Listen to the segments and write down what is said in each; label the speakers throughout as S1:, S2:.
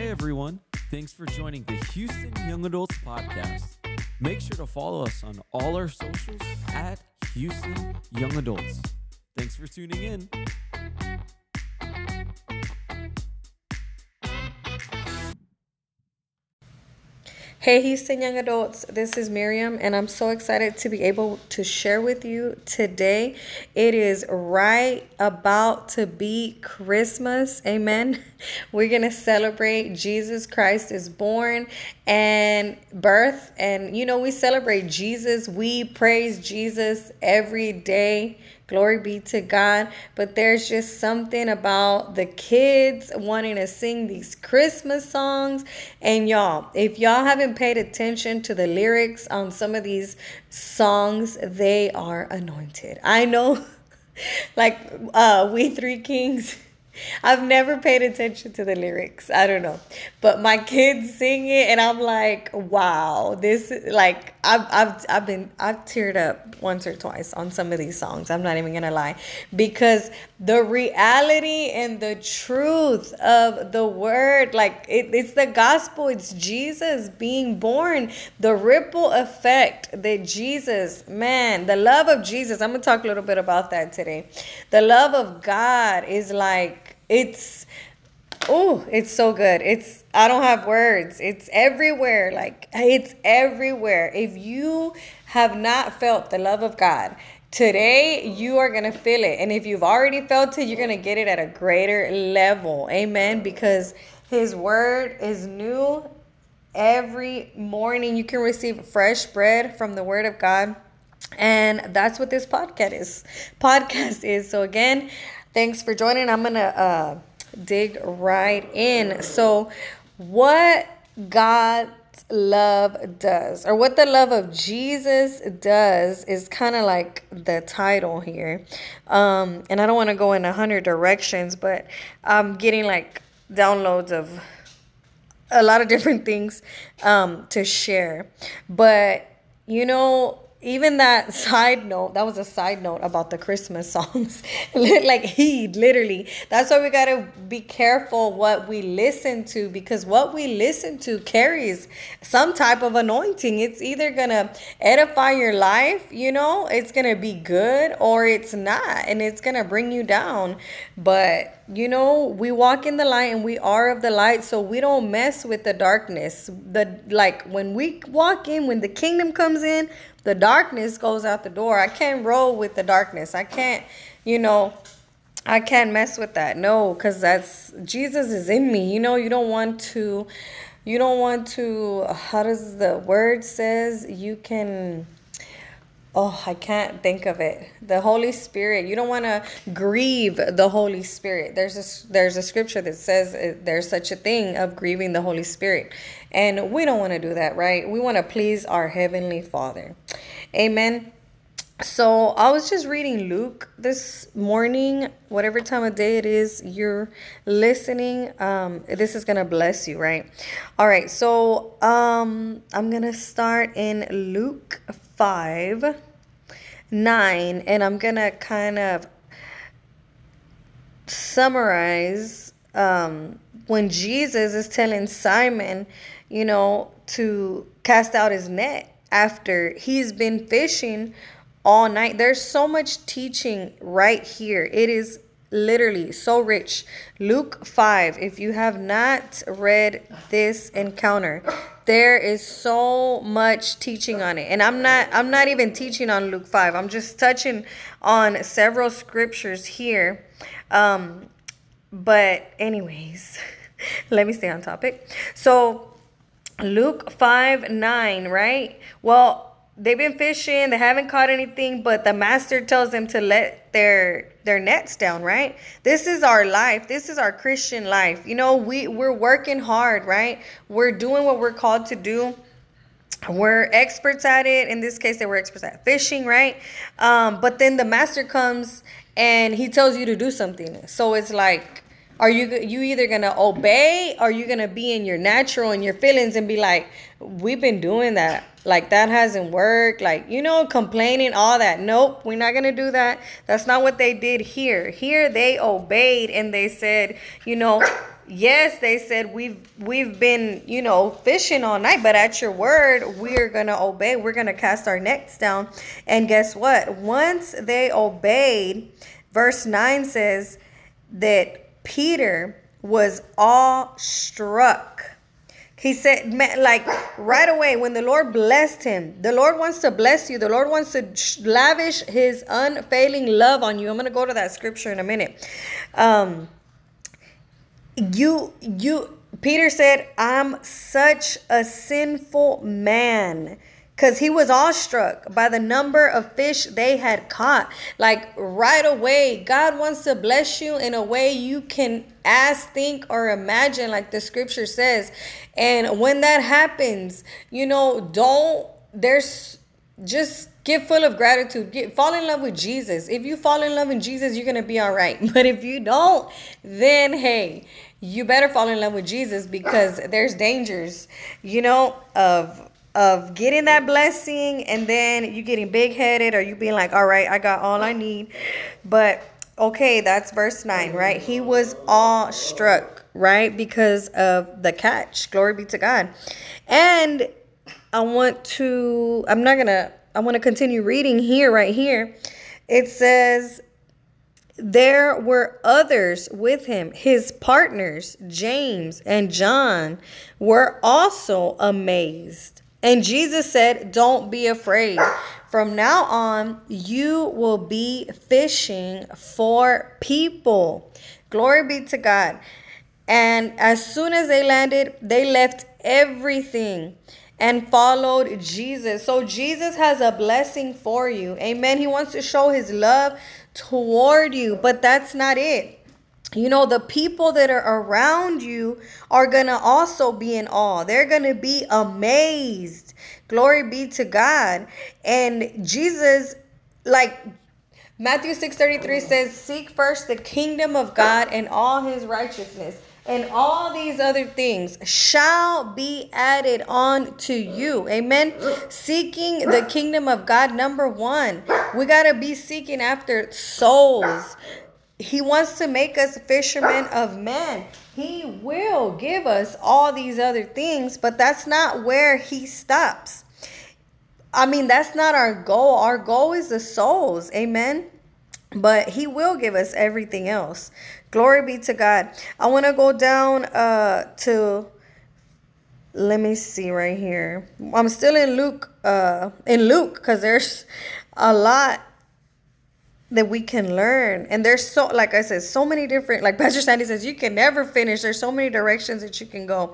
S1: everyone. Thanks for joining the Houston Young Adults Podcast. Make sure to follow us on all our socials at Houston Young Adults. Thanks for tuning in.
S2: Hey Houston Young Adults, this is Miriam and I'm so excited to be able to share with you today. It is right about to be Christmas, amen. We're going to celebrate Jesus Christ is born and birth, and we celebrate Jesus, we praise Jesus every day. Glory be to God. But there's just something about the kids wanting to sing these Christmas songs. And y'all, if y'all haven't paid attention to the lyrics on some of these songs, they are anointed. I know, like We Three Kings. I've never paid attention to the lyrics. I don't know. But my kids sing it and I'm like, wow, this is like I've teared up once or twice on some of these songs. I'm not even gonna lie. Because the reality and the truth of the word, like it's the gospel, it's Jesus being born, the ripple effect that Jesus, man, the love of Jesus. I'm gonna talk a little bit about that today. The love of God is like, it's so good. I don't have words. It's everywhere. Like, it's everywhere. If you have not felt the love of God, today you are going to feel it. And if you've already felt it, you're going to get it at a greater level. Amen. Because his word is new every morning. You can receive fresh bread from the word of God. And that's what this podcast is. So again, thanks for joining. I'm going to dig right in. So what God's love does, or what the love of Jesus does, is kind of like the title here. And I don't want to go in 100 directions, but I'm getting like downloads of a lot of different things to share. But even that was a side note about the Christmas songs. Like literally, that's why we got to be careful what we listen to, because what we listen to carries some type of anointing. It's either going to edify your life, it's going to be good, or it's not, and it's going to bring you down. But we walk in the light and we are of the light, so we don't mess with the darkness. When we walk in, when the kingdom comes in, the darkness goes out the door. I can't roll with the darkness. I can't, I can't mess with that. No, because that's, Jesus is in me. You don't want to, how does the word says, I can't think of it. The Holy Spirit. You don't want to grieve the Holy Spirit. There's a scripture that says there's such a thing of grieving the Holy Spirit. And we don't want to do that, right? We want to please our Heavenly Father. Amen. So I was just reading Luke this morning, whatever time of day it is you're listening. This is going to bless you, right? All right. So I'm going to start in Luke 5:9, and I'm going to kind of summarize when Jesus is telling Simon, to cast out his net after he's been fishing all night. There's so much teaching right here. It is literally so rich. Luke 5, if you have not read this encounter, there is so much teaching on it. And I'm not even teaching on Luke 5. I'm just touching on several scriptures here. But anyways, let me stay on topic. So Luke 5:9, right? Well, they've been fishing, they haven't caught anything, but the master tells them to let their nets down, right? This is our life. This is our Christian life. We're working hard, right? We're doing what we're called to do. We're experts at it. In this case, they were experts at fishing, right? But then the master comes and he tells you to do something. So it's like, are you either going to obey, or are you going to be in your natural and your feelings and be like, we've been doing that. Like, that hasn't worked. Like, complaining, all that. Nope, we're not going to do that. That's not what they did here. Here they obeyed and they said, Yes, they said we've been, fishing all night, but at your word, we're going to obey. We're going to cast our nets down. And guess what? Once they obeyed, verse 9 says that Peter was awestruck. He said, man, like right away, when the Lord blessed him, the Lord wants to bless you. The Lord wants to lavish his unfailing love on you. I'm going to go to that scripture in a minute. Peter said, I'm such a sinful man. Because he was awestruck by the number of fish they had caught. Like right away, God wants to bless you in a way you can ask, think, or imagine, like the scripture says. And when that happens, just get full of gratitude. Fall in love with Jesus. If you fall in love with Jesus, you're going to be all right. But if you don't, then hey, you better fall in love with Jesus, because there's dangers, of getting that blessing and then you getting big-headed, or you being like, all right, I got all I need. But okay, that's verse 9, right? He was awestruck, right? Because of the catch. Glory be to God. And I want to continue reading here, right here. It says, there were others with him. His partners, James and John, were also amazed. And Jesus said, don't be afraid. From now on, you will be fishing for people. Glory be to God. And as soon as they landed, they left everything and followed Jesus. So Jesus has a blessing for you. Amen. He wants to show his love toward you, but that's not it. The people that are around you are going to also be in awe. They're going to be amazed. Glory be to God. And Jesus, like Matthew 6:33 says, seek first the kingdom of God and all his righteousness, and all these other things shall be added on to you. Amen. Seeking the kingdom of God. Number one, we got to be seeking after souls. He wants to make us fishermen of men. He will give us all these other things, but that's not where he stops. That's not our goal. Our goal is the souls. Amen. But he will give us everything else. Glory be to God. I want to go down let me see right here. I'm still in Luke, because there's a lot that we can learn. And there's like I said, so many different, like Pastor Sandy says, you can never finish. There's so many directions that you can go.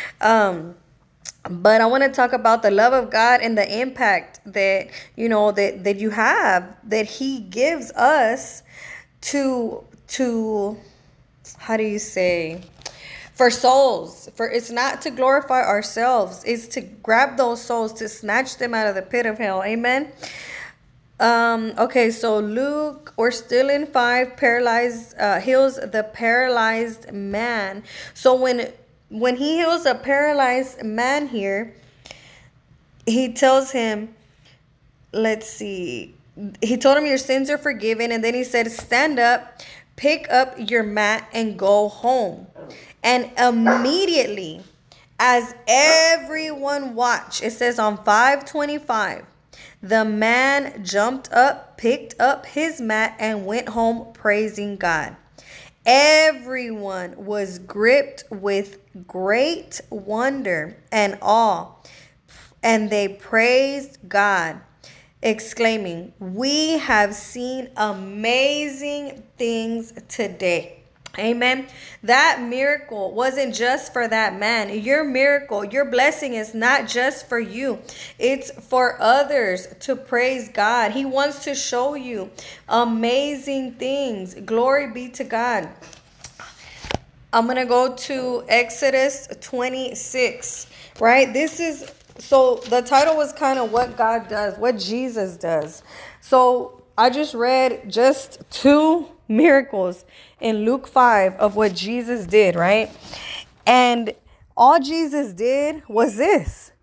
S2: But I want to talk about the love of God and the impact that, that you have, that he gives us to how do you say, for souls. It's not to glorify ourselves. It's to grab those souls, to snatch them out of the pit of hell. Amen. Okay, so Luke, we're still in 5, heals the paralyzed man. So when he heals a paralyzed man here, he tells him, let's see, he told him your sins are forgiven. And then he said, stand up, pick up your mat and go home. And immediately, as everyone watched, it says on 5:25, the man jumped up, picked up his mat, and went home praising God. Everyone was gripped with great wonder and awe, and they praised God, exclaiming, we have seen amazing things today. Amen. That miracle wasn't just for that man. Your miracle, your blessing is not just for you. It's for others to praise God. He wants to show you amazing things. Glory be to God. I'm going to go to Exodus 26, right? So the title was kind of what God does, what Jesus does. So I just read just 2 miracles in Luke 5 of what Jesus did, right? And all Jesus did was this.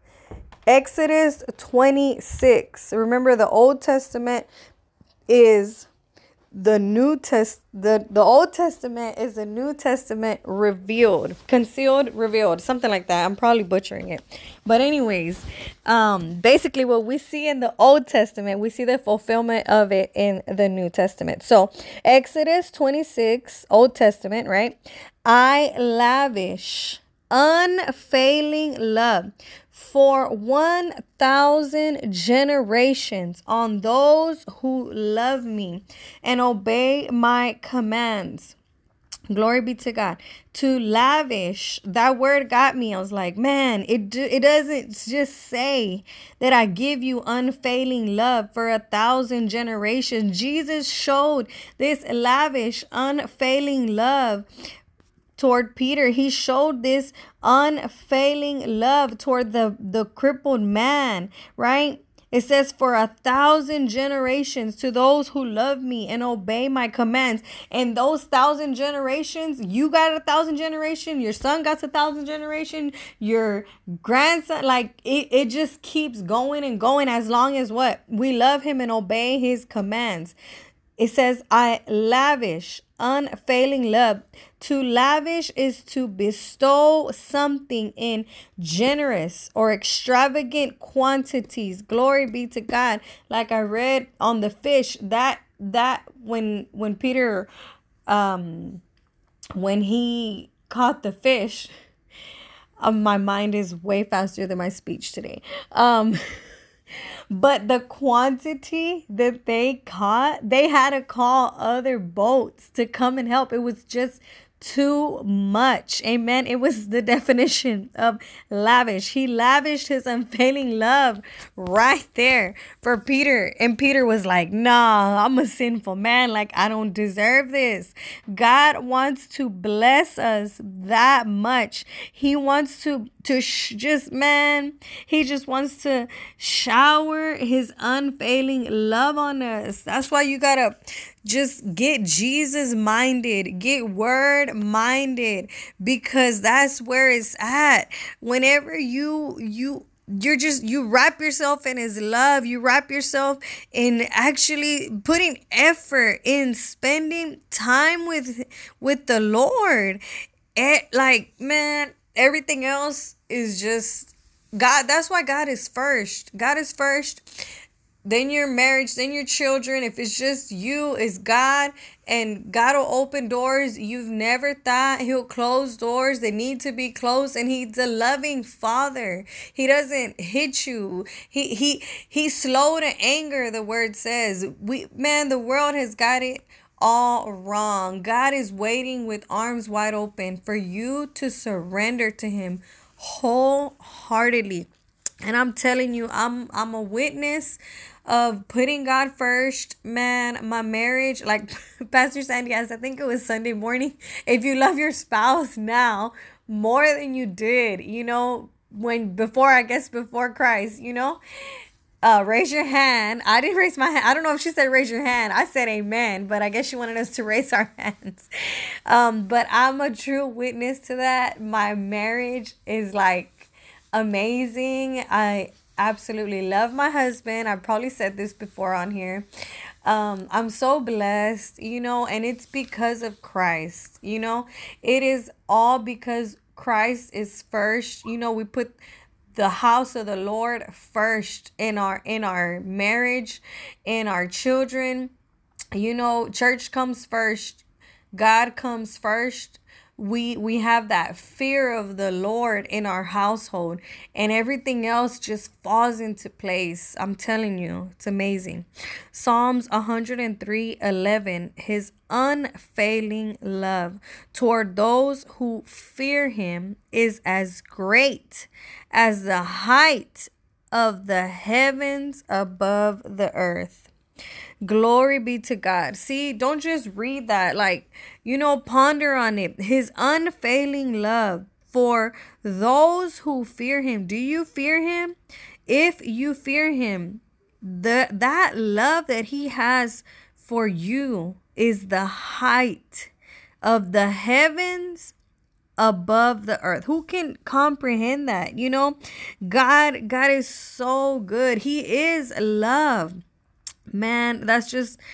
S2: Exodus 26. Remember, the Old Testament is the Old Testament is the New Testament revealed, concealed, revealed, something like that. I'm probably butchering it. But anyways, basically what we see in the Old Testament, we see the fulfillment of it in the New Testament. So Exodus 26, Old Testament, right? I lavish unfailing love for 1,000 generations on those who love me and obey my commands. Glory be to God. To lavish, that word got me. I was like, man, it doesn't just say that I give you unfailing love for 1,000 generations. Jesus showed this lavish, unfailing love toward Peter. He showed this unfailing love toward the crippled man, right? It says, for 1,000 generations to those who love me and obey my commands. And those 1,000 generations, you got 1,000 generation, your son got 1,000 generation, your grandson, like it just keeps going and going as long as what? We love him and obey his commands. It says, I lavish unfailing love. To lavish is to bestow something in generous or extravagant quantities. Glory be to God. Like I read on the fish, that when Peter, when he caught the fish, my mind is way faster than my speech today. But the quantity that they caught, they had to call other boats to come and help. It was just too much. Amen. It was the definition of lavish. He lavished his unfailing love right there for Peter. And Peter was like, nah, I'm a sinful man. Like, I don't deserve this. God wants to bless us that much. He wants to he just wants to shower his unfailing love on us. That's why you gotta just get Jesus minded, get word minded, because that's where it's at. Whenever you wrap yourself in his love, you wrap yourself in actually putting effort in spending time with the Lord. Like, man, everything else is just God. That's why God is first. God is first. Then your marriage, then your children. If it's just you, it's God. And God will open doors you've never thought. He'll close doors that need to be closed. And he's a loving father. He doesn't hit you. He's slow to anger, the word says. The world has got it all wrong. God is waiting with arms wide open for you to surrender to him wholeheartedly. And I'm telling you, I'm a witness of putting God first. Man, my marriage, like Pastor Sandy asked, I think it was Sunday morning, if you love your spouse now more than you did, before Christ, raise your hand. I didn't raise my hand. I don't know if she said raise your hand. I said amen, but I guess she wanted us to raise our hands. But I'm a true witness to that. My marriage is like amazing. I absolutely love my husband. I've probably said this before on here. I'm so blessed, and it's because of Christ. It is all because Christ is first. We put the house of the Lord first in our marriage, in our children. Church comes first. God comes first. We have that fear of the Lord in our household, and everything else just falls into place. I'm telling you, it's amazing. Psalms 103:11, his unfailing love toward those who fear him is as great as the height of the heavens above the earth. Glory be to God. See, don't just read that. Ponder on it. His unfailing love for those who fear him. Do you fear him? If you fear him, that love that he has for you is the height of the heavens above the earth. Who can comprehend that? God is so good. He is love. Man, that's just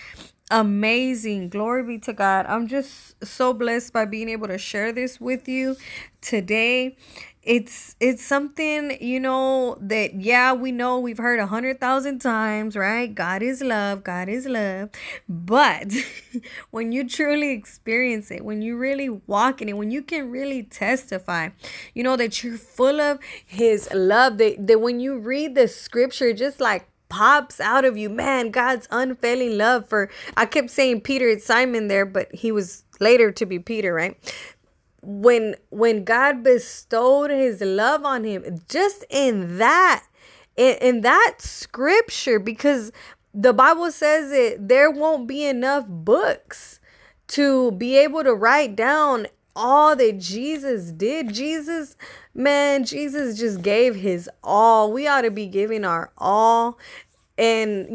S2: amazing. Glory be to God. I'm just so blessed by being able to share this with you today. It's something, that, yeah, we know we've heard 100,000 times, right? God is love, God is love. But when you truly experience it, when you really walk in it, when you can really testify, that you're full of his love, that when you read the scripture, just like pops out of you, man, God's unfailing love for, I kept saying Peter, it's Simon there, but he was later to be Peter, right? When God bestowed his love on him, just in that scripture, because the Bible says it, there won't be enough books to be able to write down all that Jesus did. Jesus just gave his all. We ought to be giving our all. And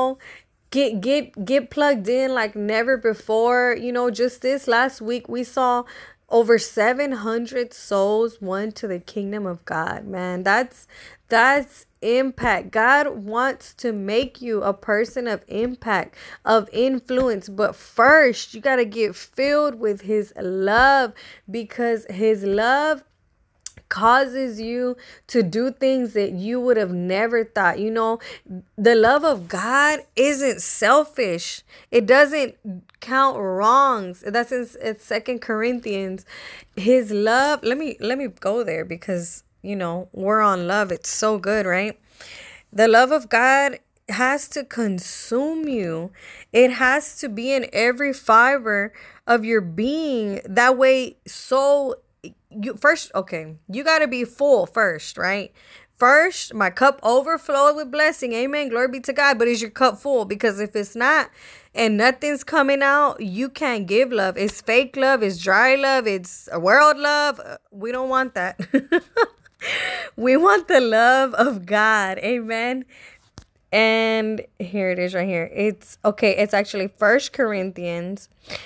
S2: get plugged in like never before. Just this last week we saw over 700 souls won to the kingdom of God. Man, that's impact. God wants to make you a person of impact, of influence. But first, you got to get filled with his love, because his love causes you to do things that you would have never thought. The love of God isn't selfish. It doesn't count wrongs. That's in 2 Corinthians. His love, let me go there, because we're on love. It's so good, right? The love of God has to consume you. It has to be in every fiber of your being. That way, you got to be full first, right? First, my cup overflowed with blessing. Amen. Glory be to God. But is your cup full? Because if it's not and nothing's coming out, you can't give love. It's fake love. It's dry love. It's a world love. We don't want that. We want the love of God. Amen. And here it is right here. It's actually 1 Corinthians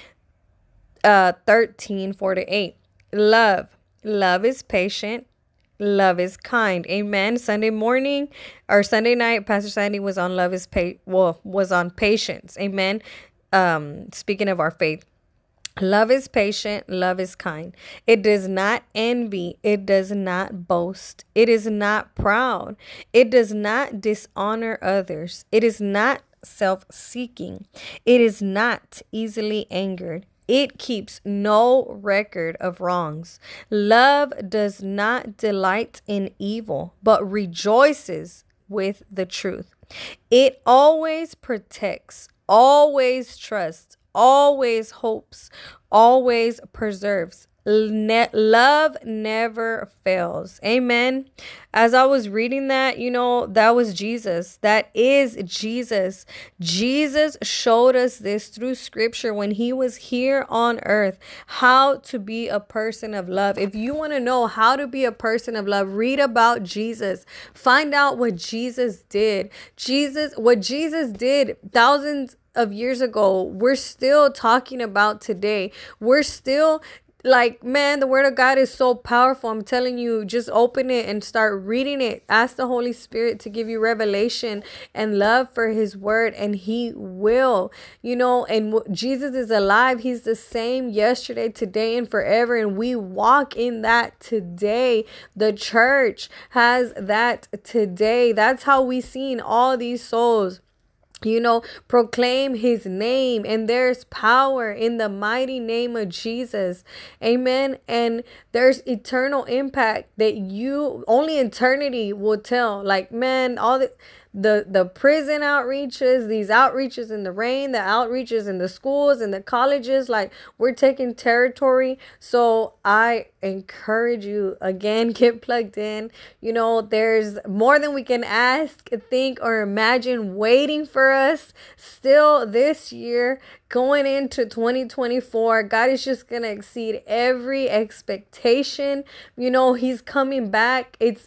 S2: 13:4-8. Love is patient. Love is kind. Amen. Sunday morning or Sunday night, Pastor Sandy was on was on patience. Amen. Speaking of our faith. Love is patient. Love is kind. It does not envy. It does not boast. It is not proud. It does not dishonor others. It is not self-seeking. It is not easily angered. It keeps no record of wrongs. Love does not delight in evil, but rejoices with the truth. It always protects, always trusts, always hopes, always preserves. Love never fails. Amen. As I was reading that, that was Jesus. That is Jesus. Jesus showed us this through scripture when he was here on earth, how to be a person of love. If you want to know how to be a person of love, read about Jesus. Find out what Jesus did. What Jesus did thousands of years ago, we're still talking about today. We're still man, the word of God is so powerful. I'm telling you, just open it and start reading it. Ask the Holy Spirit to give you revelation and love for his word, and he will. And Jesus is alive. He's the same yesterday, today, and forever, and we walk in that today. The church has that today. That's how we seen all these souls proclaim his name, and there's power in the mighty name of Jesus. Amen. And there's eternal impact that only eternity will tell. Man, all the prison outreaches, these outreaches in the rain, the outreaches in the schools and the colleges, we're taking territory. So I encourage you, again, get plugged in. There's more than we can ask, think, or imagine waiting for us still this year. Going into 2024, God is just gonna exceed every expectation. He's coming back. It's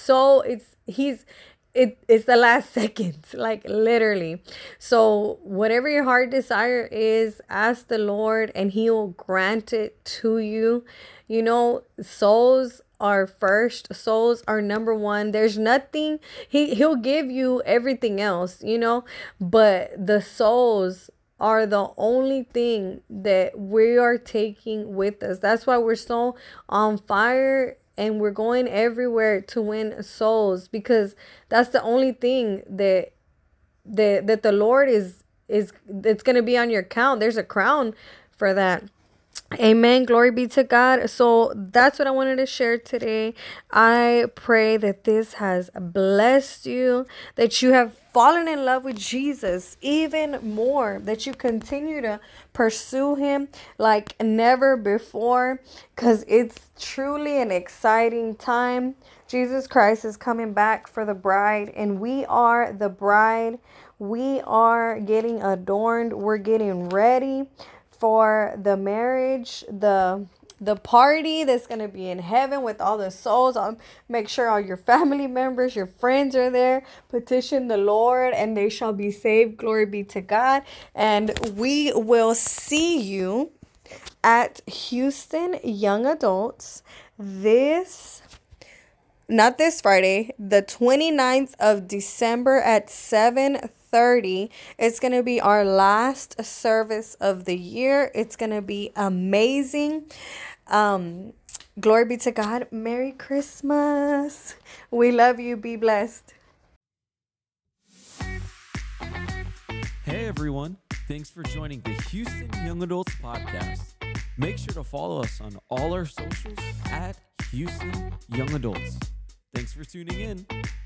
S2: the last seconds, literally. So whatever your heart desire is, ask the Lord and he will grant it to you. Souls are first. Souls are number one. There's nothing, he'll give you everything else, but the souls are the only thing that we are taking with us. That's why we're so on fire and we're going everywhere to win souls, because that's the only thing that the Lord is it's going to be on your account. There's a crown for that. Amen. Glory be to God. So that's what I wanted to share today. I pray that this has blessed you, that you have fallen in love with Jesus even more, that you continue to pursue him like never before, because it's truly an exciting time. Jesus Christ is coming back for the bride, and we are the bride. We are getting adorned. We're getting ready for the marriage, the party that's going to be in heaven with all the souls. I'll make sure all your family members, your friends are there. Petition the Lord and they shall be saved. Glory be to God. And we will see you at Houston Young Adults not this Friday, the 29th of December at 7:30. It's going to be our last service of the year. It's going to be amazing. Glory be to God. Merry Christmas. We love you. Be blessed.
S1: Hey everyone, thanks for joining the Houston Young Adults Podcast. Make sure to follow us on all our socials at Houston Young Adults. Thanks for tuning in.